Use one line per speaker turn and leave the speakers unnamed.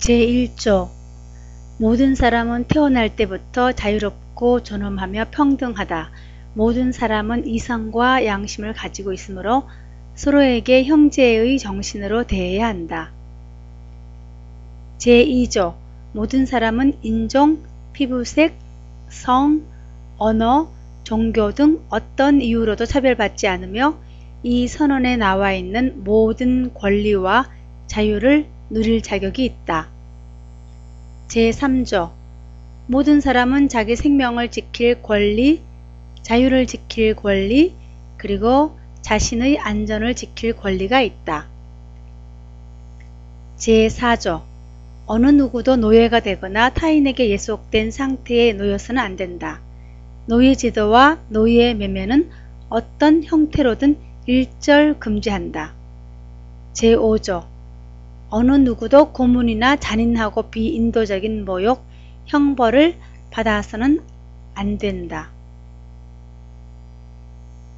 제1조 모든 사람은 태어날 때부터 자유롭고 존엄하며 평등하다. 모든 사람은 이성과 양심을 가지고 있으므로 서로에게 형제의 정신으로 대해야 한다. 제2조 모든 사람은 인종, 피부색, 성, 언어, 종교 등 어떤 이유로도 차별받지 않으며 이 선언에 나와 있는 모든 권리와 자유를 누릴 자격이 있다. 제3조 모든 사람은 자기 생명을 지킬 권리, 자유를 지킬 권리, 그리고 자신의 안전을 지킬 권리가 있다. 제4조 어느 누구도 노예가 되거나 타인에게 예속된 상태에 놓여서는 안 된다. 노예제도와 노예 매매는 어떤 형태로든 일절 금지한다. 제5조 어느 누구도 고문이나 잔인하고 비인도적인 모욕, 형벌을 받아서는 안 된다.